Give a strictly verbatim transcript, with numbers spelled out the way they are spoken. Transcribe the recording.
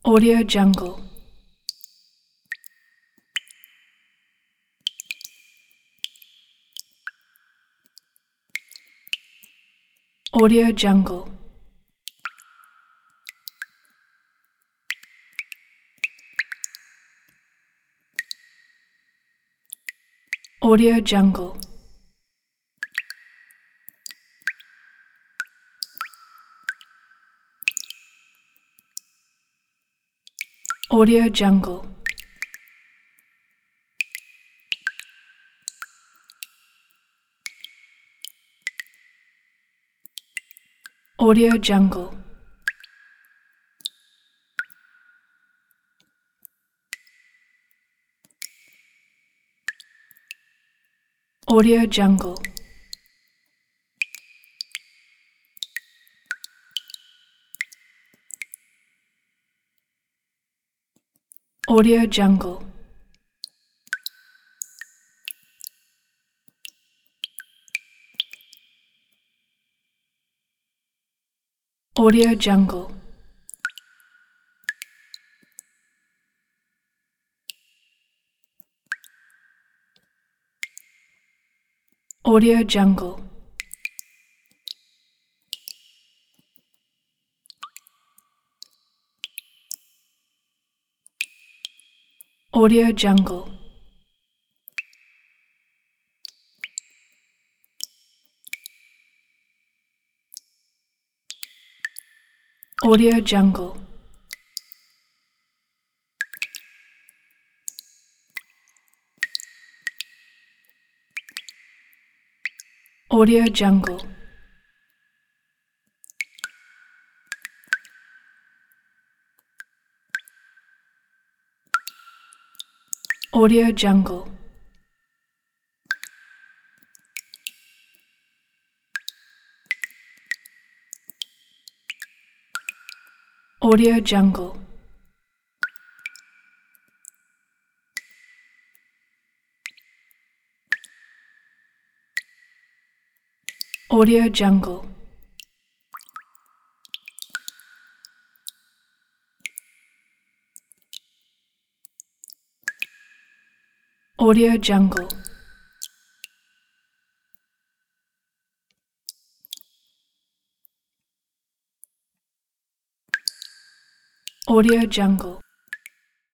Audio Jungle. Audio Jungle. Audio Jungle. Audio Jungle. Audio Jungle. Audio Jungle. Audio Jungle. Audio Jungle. Audio Jungle. Audio Jungle. Audio Jungle. Audio Jungle. Audio Jungle. Audio Jungle. Audio Jungle. Audio Jungle. Audio Jungle.